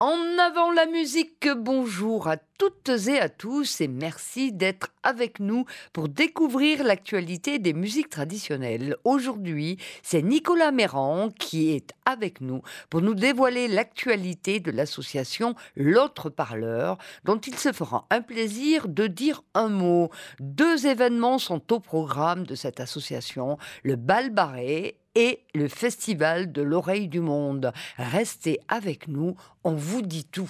En avant la musique, bonjour à toutes et à tous et merci d'être avec nous pour découvrir l'actualité des musiques traditionnelles. Aujourd'hui, c'est Nicolas Mérand qui est avec nous pour nous dévoiler l'actualité de l'association L'Autre Parleur, dont il se fera un plaisir de dire un mot. Deux événements sont au programme de cette association, le Bal Barré et le Festival de l'Oreille du Monde. Restez avec nous, on vous dit tout.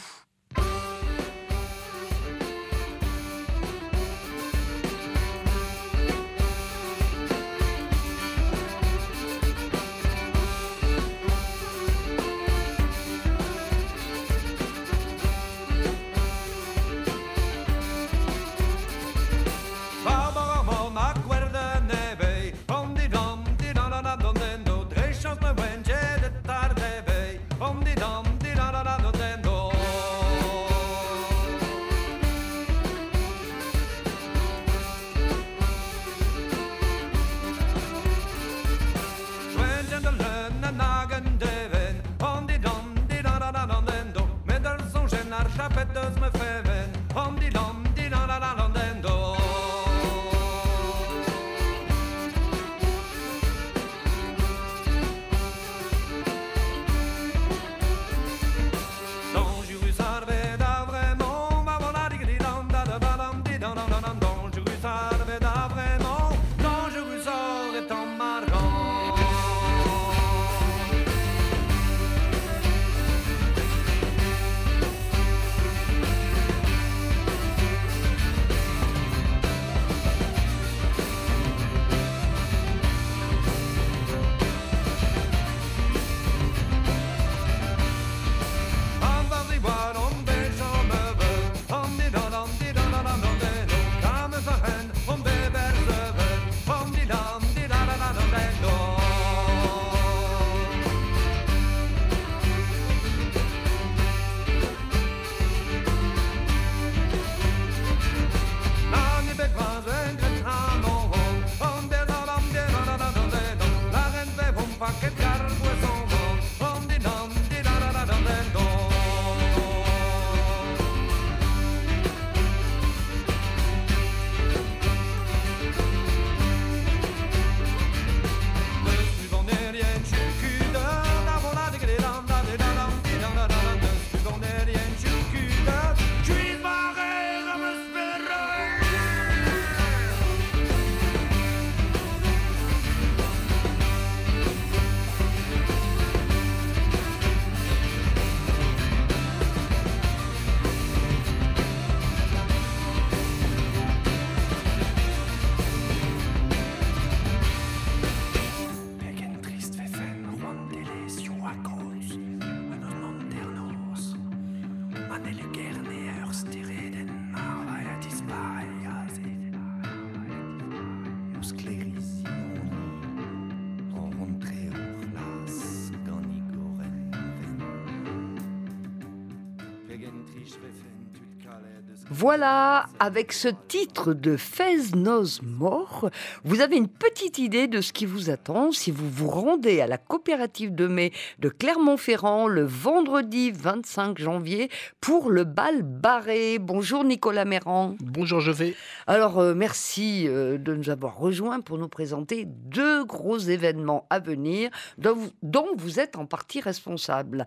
Voilà, avec ce titre de Fez Nos Morts, vous avez une petite idée de ce qui vous attend si vous vous rendez à la coopérative de mai de Clermont-Ferrand le vendredi 25 janvier pour le Bal Barré. Bonjour Nicolas Mérand. Bonjour José. Alors merci de nous avoir rejoints pour nous présenter deux gros événements à venir dont vous êtes en partie responsable.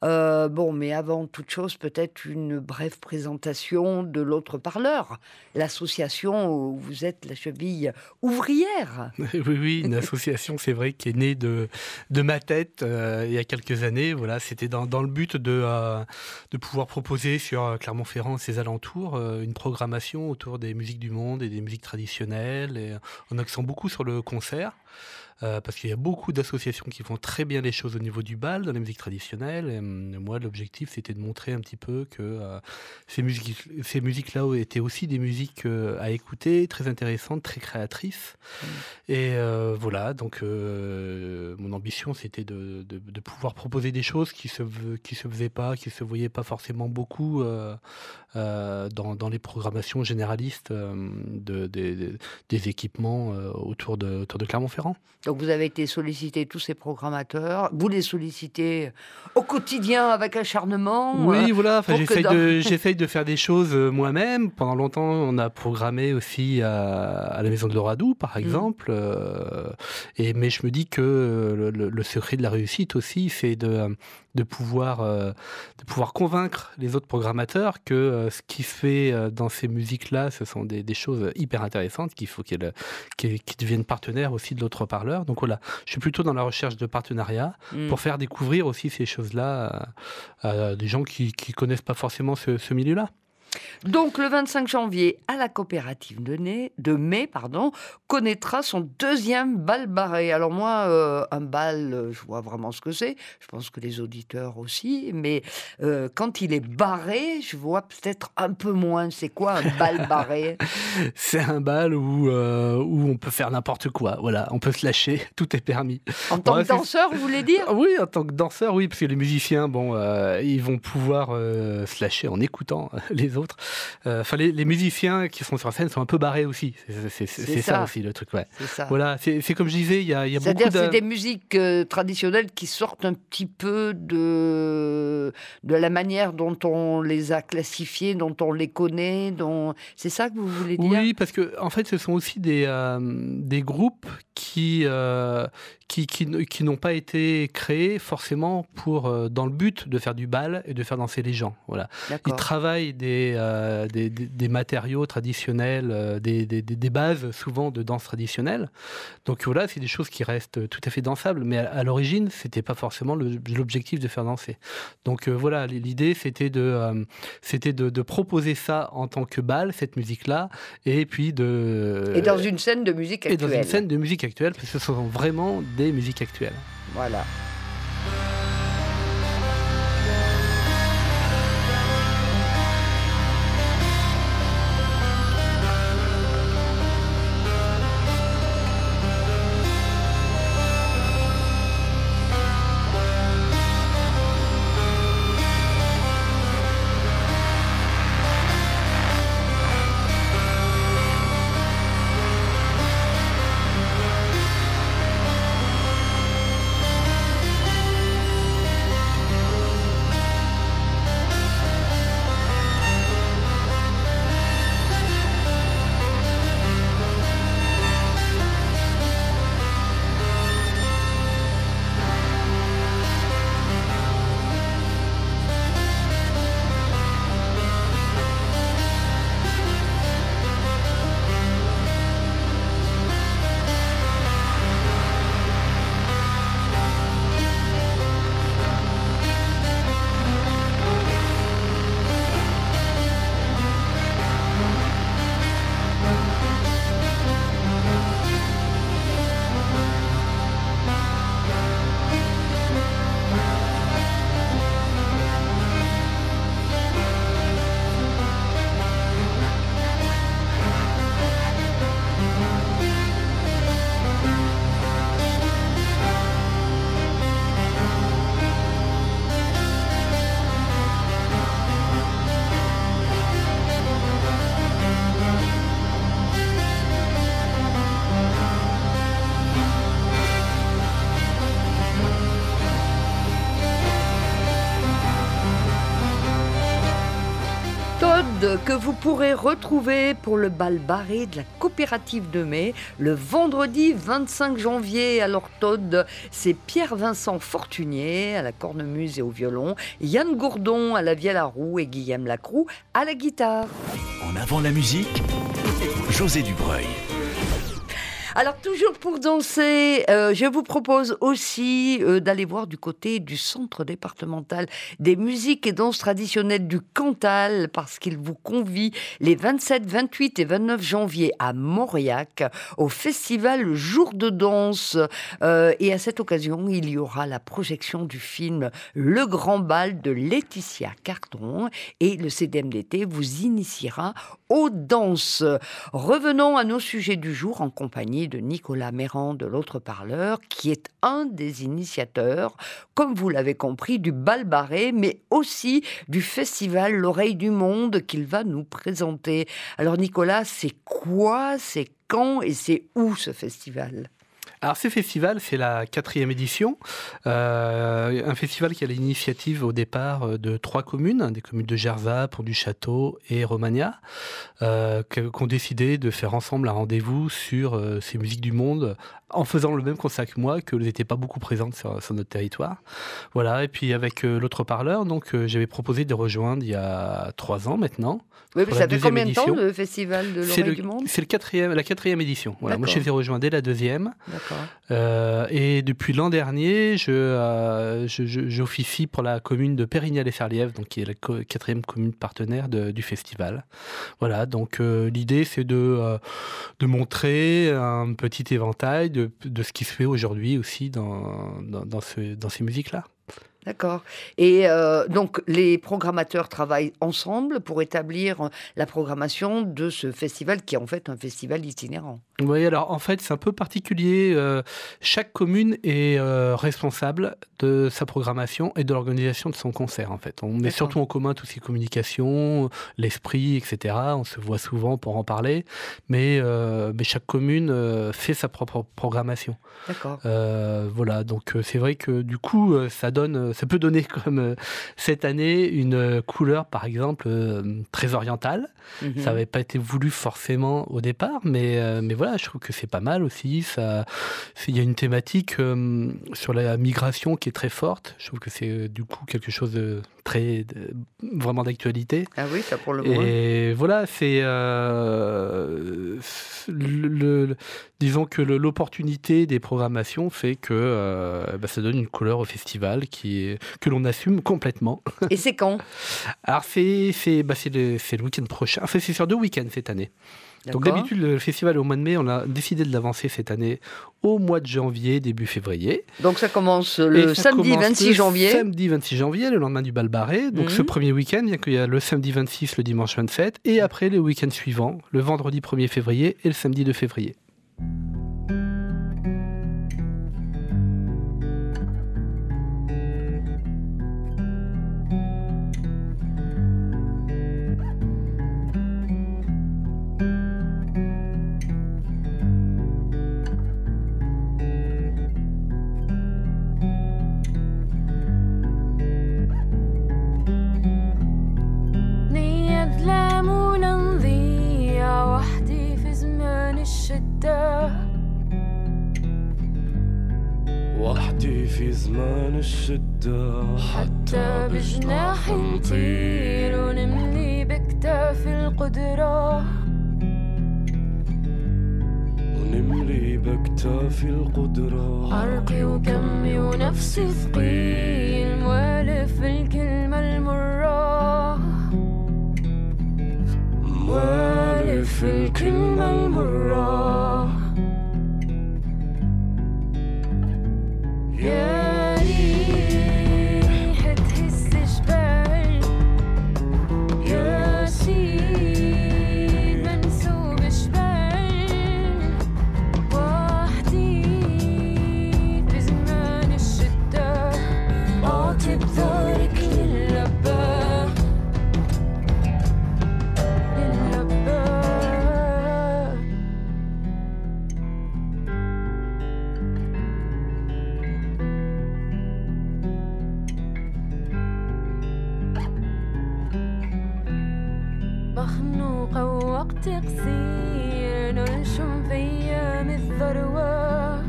Mais avant toute chose, peut-être une brève présentation de l'Autre Parleur, l'association où vous êtes la cheville ouvrière. Oui, une association, c'est vrai, qui est née de ma tête il y a quelques années. Voilà, c'était dans le but de pouvoir proposer sur Clermont-Ferrand et ses alentours une programmation autour des musiques du monde et des musiques traditionnelles, et en accent beaucoup sur le concert. Parce qu'il y a beaucoup d'associations qui font très bien les choses au niveau du bal, dans la musique traditionnelle. Et moi, l'objectif, c'était de montrer un petit peu que ces musiques-là étaient aussi des musiques à écouter, très intéressantes, très créatrices. Et voilà, donc mon ambition, c'était de pouvoir proposer des choses qui se faisaient pas, qui se voyaient pas forcément beaucoup dans les programmations généralistes des équipements autour de Clermont-Ferrand. Donc vous avez été sollicité, tous ces programmateurs, vous les sollicitez au quotidien avec acharnement. Oui, voilà, enfin, pour que j'essaye de faire des choses moi-même. Pendant longtemps, on a programmé aussi à la Maison de l'Oradou, par exemple. Mais je me dis que le secret de la réussite aussi, c'est de pouvoir convaincre les autres programmateurs que ce qui se fait dans ces musiques-là, ce sont des choses hyper intéressantes, qu'il faut qu'ils deviennent partenaires aussi de l'autre parleur. Donc voilà, je suis plutôt dans la recherche de partenariats pour faire découvrir aussi ces choses-là à des gens qui connaissent pas forcément ce milieu-là. Donc, le 25 janvier, à la coopérative de mai, connaîtra son deuxième bal barré. Alors moi, un bal, je vois vraiment ce que c'est. Je pense que les auditeurs aussi. Mais quand il est barré, je vois peut-être un peu moins. C'est quoi un bal barré? C'est un bal où on peut faire n'importe quoi. Voilà, on peut se lâcher, tout est permis. En tant que danseur, vous voulez dire? Oui, en tant que danseur, oui, parce que les musiciens, ils vont pouvoir se lâcher en écoutant les autres. Enfin, les musiciens qui sont sur scène sont un peu barrés aussi. C'est ça aussi le truc. Ouais. C'est ça. Voilà, c'est comme je disais, il y a beaucoup de. C'est-à-dire, c'est des musiques traditionnelles qui sortent un petit peu de la manière dont on les a classifiées, dont on les connaît. C'est ça que vous voulez dire? Oui, parce que en fait, ce sont aussi des groupes qui n'ont pas été créés forcément dans le but de faire du bal et de faire danser les gens. Voilà. Ils travaillent des matériaux traditionnels, des bases souvent de danse traditionnelle. Donc voilà, c'est des choses qui restent tout à fait dansables, mais à l'origine, c'était pas forcément l'objectif de faire danser. Donc voilà, l'idée c'était de proposer ça en tant que bal, cette musique-là, et puis et dans une scène de musique actuelle. Et dans une scène de musique actuelle, parce que ce sont vraiment des musiques actuelles. Voilà. Que vous pourrez retrouver pour le bal barré de la coopérative de mai le vendredi 25 janvier. Alors Todd, c'est Pierre-Vincent Fortunier à la cornemuse et au violon, Yann Gourdon à la vielle à roue et Guillaume Lacroux à la guitare. En avant la musique, José Dubreuil. Alors, toujours pour danser, je vous propose aussi d'aller voir du côté du centre départemental des musiques et danses traditionnelles du Cantal, parce qu'il vous convie les 27, 28 et 29 janvier à Mauriac au festival Jour de danse. Et à cette occasion, il y aura la projection du film Le Grand Bal de Laetitia Cardon, et le CDMDT vous initiera aux danses. Revenons à nos sujets du jour en compagnie de Nicolas Mérand de l'autre parleur, qui est un des initiateurs, comme vous l'avez compris, du bal barré, mais aussi du festival L'Oreille du Monde qu'il va nous présenter. Alors Nicolas, c'est quoi, c'est quand et c'est où ce festival ? Alors ce festival, c'est la 4e édition, un festival qui a l'initiative au départ de 3 communes, des communes de Gerzat, Pont-du-Château et Romagna, qui ont décidé de faire ensemble un rendez-vous sur ces musiques du monde, en faisant le même constat que moi, qu'elles n'étaient pas beaucoup présentes sur notre territoire. Voilà, et puis avec l'autre parleur, donc j'avais proposé de rejoindre il y a 3 ans maintenant. Oui, ça fait combien de temps édition. le festival de l'Oreille du Monde ? C'est la 4e édition. Voilà, moi je les ai rejoints dès la 2e. D'accord. Et depuis l'an dernier, j'officie pour la commune de Pérignal-et-Sarliève, donc qui est la 4e commune partenaire du festival. Voilà, donc l'idée c'est de montrer un petit éventail de ce qui se fait aujourd'hui aussi dans ces musiques-là. D'accord. Et donc, les programmateurs travaillent ensemble pour établir la programmation de ce festival qui est en fait un festival itinérant. Oui, alors en fait, c'est un peu particulier. Chaque commune est responsable de sa programmation et de l'organisation de son concert, en fait. On met surtout en commun toutes ces communications, l'esprit, etc. On se voit souvent pour en parler, mais chaque commune fait sa propre programmation. D'accord. Voilà, donc c'est vrai que du coup, ça peut donner comme cette année une couleur, par exemple, très orientale. Ça n'avait pas été voulu forcément au départ, mais voilà, je trouve que c'est pas mal aussi. Il y a une thématique sur la migration qui est très forte. Je trouve que c'est du coup quelque chose de vraiment d'actualité. Ah oui, ça pour le moins. Et voilà, c'est disons que l'opportunité des programmations fait que ça donne une couleur au festival que l'on assume complètement. Et c'est quand ? Alors c'est le week-end prochain. Enfin, c'est sur 2 week-ends cette année. Donc d'habitude, le festival est au mois de mai. On a décidé de l'avancer cette année au mois de janvier, début février. Donc ça commence le samedi 26 janvier. Samedi 26 janvier, le lendemain du bal barré. Donc ce premier week-end, bien qu'il y a le samedi 26, le dimanche 27, et après les week-ends suivants, le vendredi 1er février et le samedi 2 février. وحدي في زمان الشدة حتى بجناح نطير ونملي بكتاف القدرة عرقي وكمي ونفسي ثقيل موالف الكلمة المرة موالف الكلمة المرة يا ريحة تهز جبال يا سيد منسوب جبال وحدي في زمان الشدة أعطي بذارك لللبا مخنوقة ووقت قصير ننشم في أيام الذروة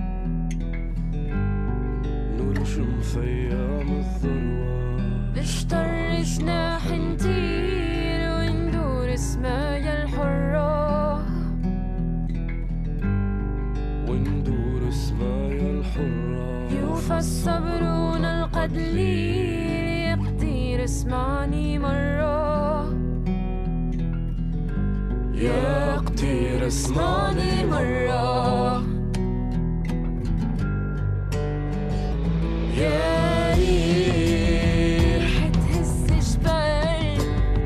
نشتر جناح نطير وندور سمايا الحرة يوفى الصبر ونلقى دليل يقدر اسمعني مرة يقدر اسمعني مرة يا ريحة تهز جبال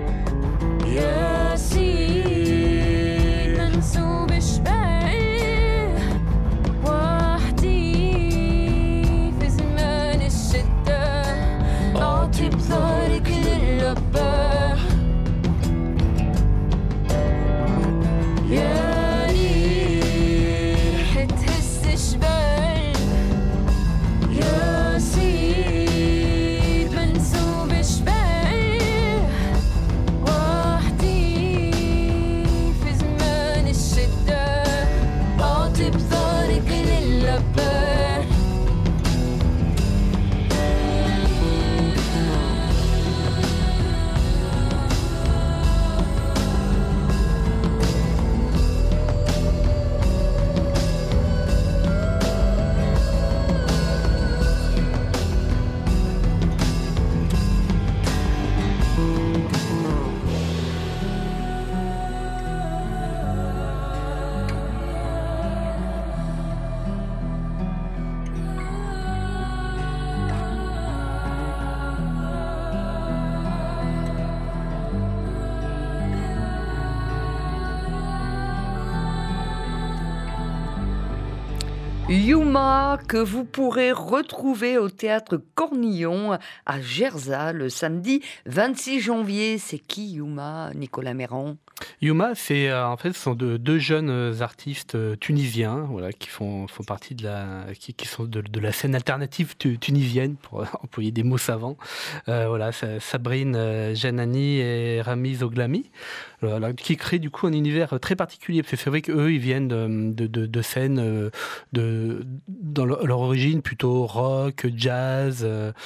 يا سيد منسوب جبال وحدي في زمان الشدة أعطي بظهرك لللبا يا ريحة Yuma, que vous pourrez retrouver au théâtre Cornillon à Gerza le samedi 26 janvier. C'est qui Yuma, Nicolas Méran? Yuma, c'est en fait, ce sont deux jeunes artistes tunisiens, voilà, qui font partie qui sont de la scène alternative tunisienne, pour employer des mots savants. Voilà, Sabrine Janani et Rami Zoglami, qui créent du coup un univers très particulier. Parce que c'est vrai qu'eux, ils viennent de scènes dans leur origine plutôt rock, jazz,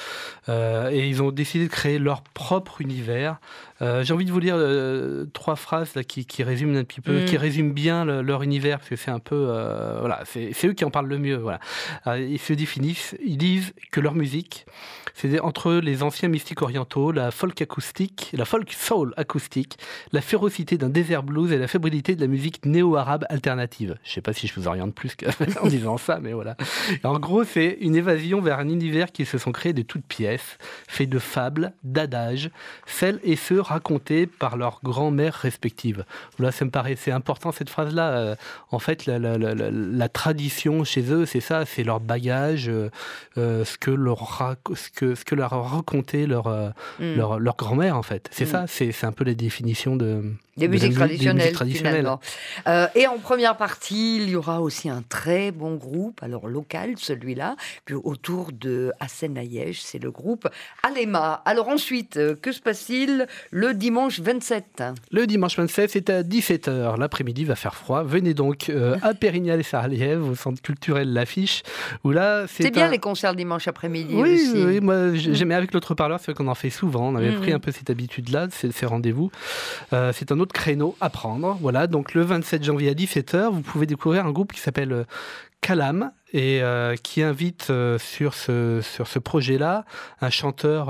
et ils ont décidé de créer leur propre univers. J'ai envie de vous lire 3 phrases là, qui résument un petit peu, qui résument bien leur univers, parce que c'est un peu, voilà, c'est eux qui en parlent le mieux. Voilà. Alors, ils se définissent, ils disent que leur musique, c'est entre les anciens mystiques orientaux, la folk acoustique, la folk soul acoustique, la férocité d'un désert blues et la fébrilité de la musique néo-arabe alternative. Je ne sais pas si je vous oriente plus en disant ça, mais voilà. Et en gros, c'est une évasion vers un univers qui se sont créés de toutes pièces, fait de fables, d'adages, celles et ceux racontés par leurs grand-mères respectives. Là, ça me paraissait important cette phrase-là. En fait, la tradition chez eux, c'est ça, c'est leur bagage, ce que leur a raconté leur grand-mère, en fait. C'est ça, c'est un peu la définition des musiques traditionnelles. Finalement. Et en première partie, il y aura aussi un très bon groupe, alors local celui-là, puis autour de Hassan Ayesh, c'est le groupe Alema. Alors ensuite, que se passe-t-il le dimanche 27? Le dimanche 27, c'est à 17h. L'après-midi va faire froid. Venez donc à Pérignal et Sarliève, au centre culturel L'Affiche, où là, c'est bien les concerts le dimanche après-midi oui, aussi. Oui, moi j'aimais avec l'autre parleur, c'est vrai qu'on en fait souvent. On avait pris un peu cette habitude-là, ces rendez-vous. C'est un autre créneau à prendre. Voilà, donc le 27 janvier à 17h, vous pouvez découvrir un groupe qui s'appelle Kalam et qui invite sur ce projet-là un chanteur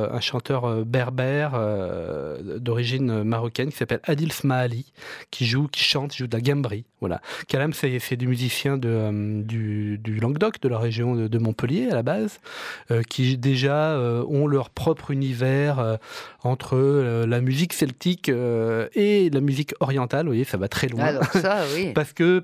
berbère d'origine marocaine qui s'appelle Adil Smahali, qui joue de la gambri. Voilà. Kalam, c'est des musiciens du Languedoc, de la région de Montpellier à la base, qui déjà ont leur propre univers entre la musique celtique et la musique orientale. Vous voyez, ça va très loin. Alors ça, oui. parce que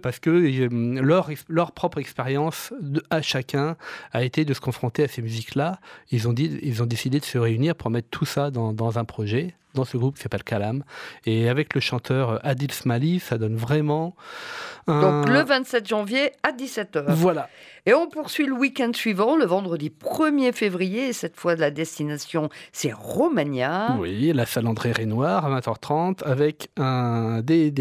leur propre expérience à chacun a été de se confronter à ces musiques-là. Ils ont décidé de se réunir pour mettre tout ça dans un projet, dans ce groupe qui s'appelle Kalam. Et avec le chanteur Adil Smahali, ça donne vraiment Donc le 27 janvier à 17h. Voilà. Et on poursuit le week-end suivant, le vendredi 1er février. Et cette fois, la destination, c'est Romagna. Oui, la salle André Renoir à 20h30 avec un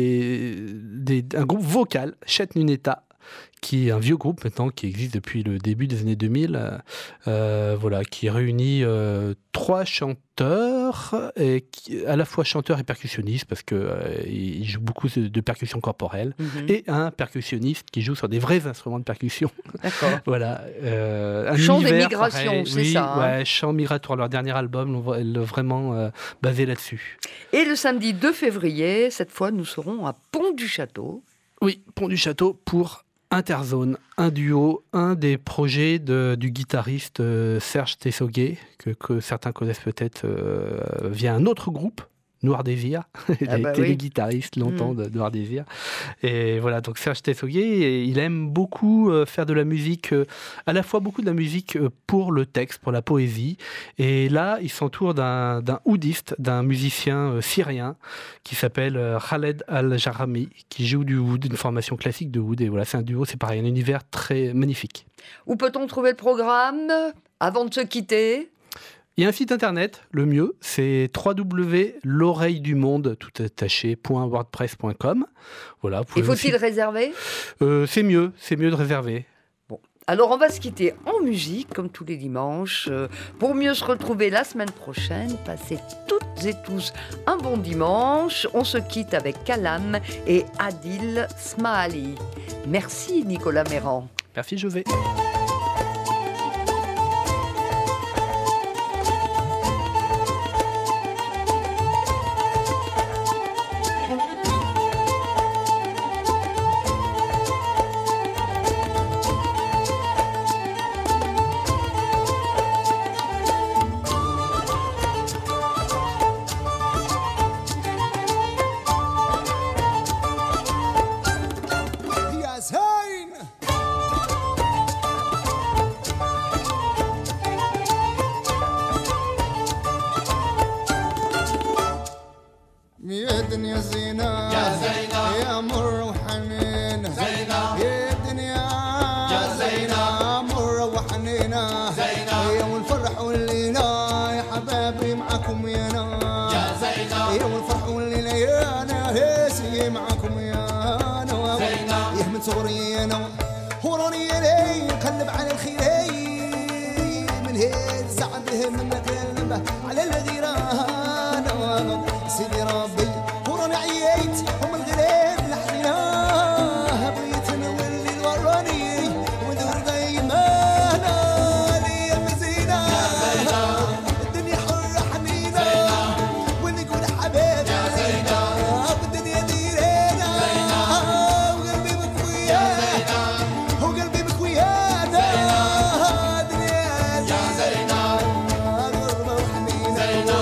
groupe vocal, Chet Nuneta, qui est un vieux groupe maintenant, qui existe depuis le début des années 2000, voilà, qui réunit 3 chanteurs, à la fois chanteurs et percussionnistes, parce qu'ils jouent beaucoup de percussions corporelles, et un percussionniste qui joue sur des vrais instruments de percussion. D'accord. Voilà. Chant des migrations, c'est ça. Ouais, Chant migratoire, leur dernier album, vraiment basé là-dessus. Et le samedi 2 février, cette fois, nous serons à Pont-du-Château. Oui, Pont-du-Château pour Interzone, un duo, un des projets du guitariste Serge Tessoguet, que certains connaissent peut-être via un autre groupe, Noir Désir. Il a été le guitariste longtemps de Noir Désir. Et voilà, donc Serge Tessoguet, il aime beaucoup faire de la musique, à la fois beaucoup de la musique pour le texte, pour la poésie. Et là, il s'entoure d'un oudiste, d'un musicien syrien qui s'appelle Khaled Al-Jarami, qui joue du oud, une formation classique de oud. Et voilà, c'est un duo, c'est pareil, un univers très magnifique. Où peut-on trouver le programme avant de se quitter ? Il y a un site internet, le mieux, c'est www.l'oreilledumonde.wordpress.com. Voilà, et faut-il réserver ? C'est mieux de réserver. Bon. Alors on va se quitter en musique, comme tous les dimanches, pour mieux se retrouver la semaine prochaine. Passez toutes et tous un bon dimanche. On se quitte avec Kalam et Adil Smahali. Merci Nicolas Méran. Merci José. Yes, hey! يا دنيا زينة يا زينة يا مر وحنينة زينة يا دنيا يا زينة مر وحنينة زينة يا والفرح والليلة يا حبابي معكم يا انا يا زينة يا والفرح والليلة يا انا هيسي معكم يا انا زينة يا من صغري انا هوروني لي قلب على الخير من هيد سعده من قلبه على الغيرة سيدي ربي وراني عييت ومن الغريب لحظينا بغيتنا والليل وراني ودور دايمانا ليا مزينة الدنيا حرة حنينة ونقول حبيبي والدنيا ديرينا وقلبي بك ويانا وقلبي بك ويانا دنيا يا زينة غربة وحنينة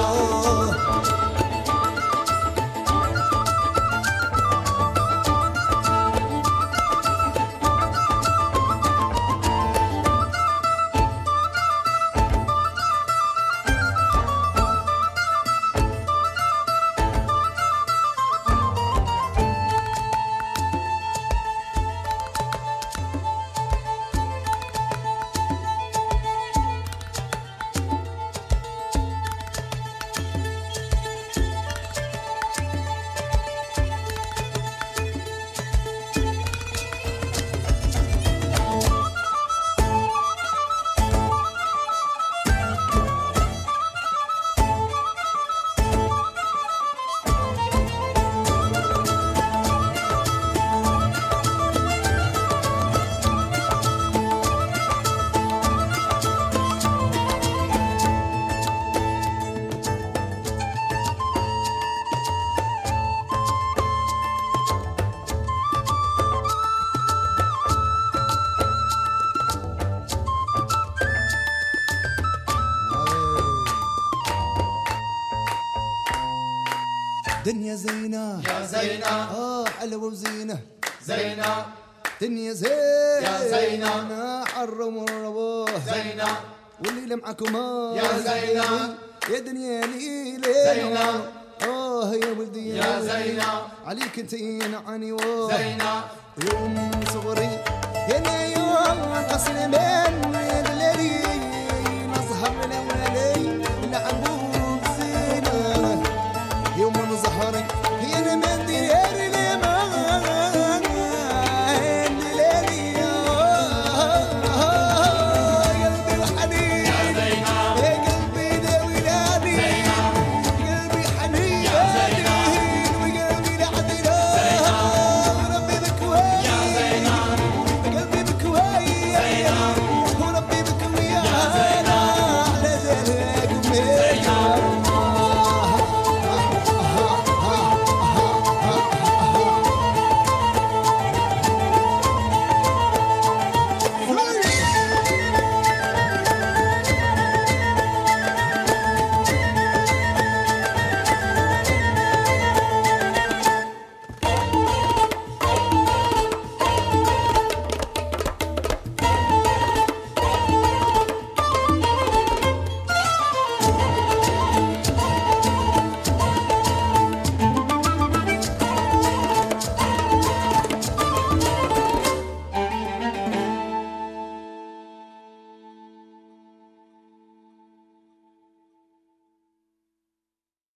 دنيا زينة يا زينة حلوة وزينة زينة دنيا زينة يا زينة حر ومروه زينة والليلة معكم يا زينة يا دنيا ليلة زينة يا ولدي يا زينة عليك انت ينعني زينة يوم صغري يا يوم قصر من